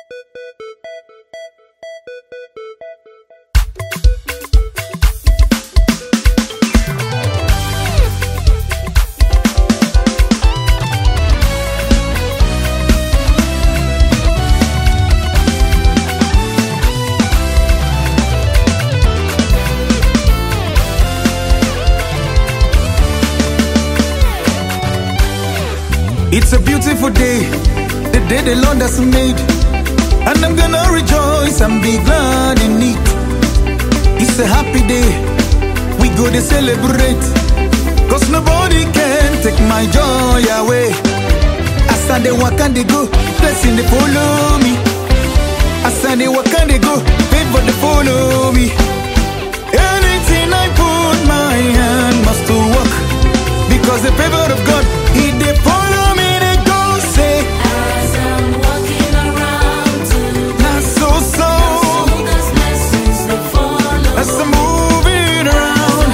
It's a beautiful day, the day the Lord has made, and I'm gonna rejoice and be glad in it. It's a happy day, we go to celebrate, cause nobody can take my joy away. As I dey walk and they go, blessing they follow me. As I dey walk and they go, favor they follow me. Anything I put my hand must to work, because the favor of God, He dey follow me. As I'm walking around today, there's blessings that follow. As I'm moving around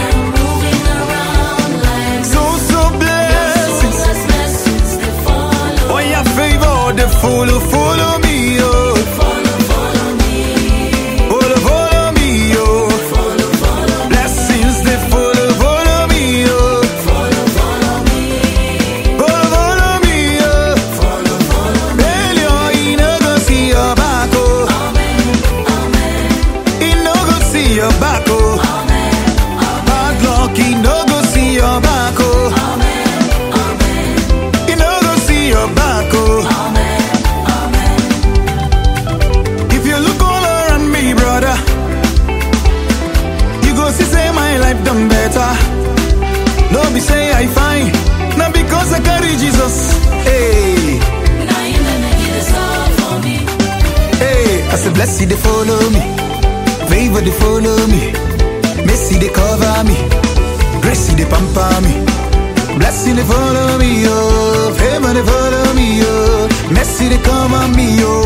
Like so blessings. there's blessings that follow. Oh yeah, favor they follow me, oh. Follow me. Follow me, oh. Follow Blessings they follow me, oh. follow me. Follow me, oh. Failure, he no go see your back, oh. He no go see your back, oh. Bad luck, he no go see your back, oh. He no go see your back, oh. If you look all around me, brother, you go see say my life done better. No be say I fine, not because I carry Jesus. Hey, Now you make it all for me. hey, I say blessing they follow me, favor they follow me, mercy they cover me, grace they pamper me. Blessing they follow me, oh, favor they follow me, oh, mercy they cover me, oh.